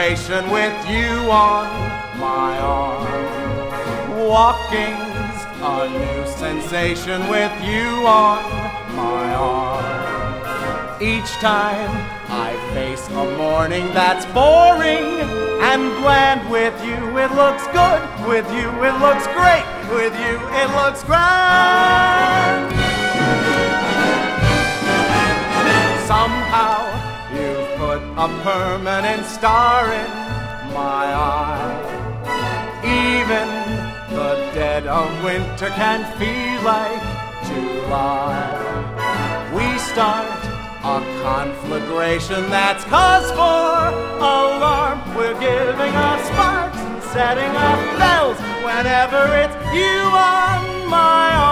conflagration with you on my arm. Walking's a new sensation with you on my arm. Each time I face a morning that's boring and bland with you, it looks good. With you, it looks great. With you, it looks grand. Somehow you've put a permanent star in my eye. Even the dead of winter can feel like July. We start a conflagration that's cause for alarm. We're giving off sparks and setting off bells whenever it's you on my arm.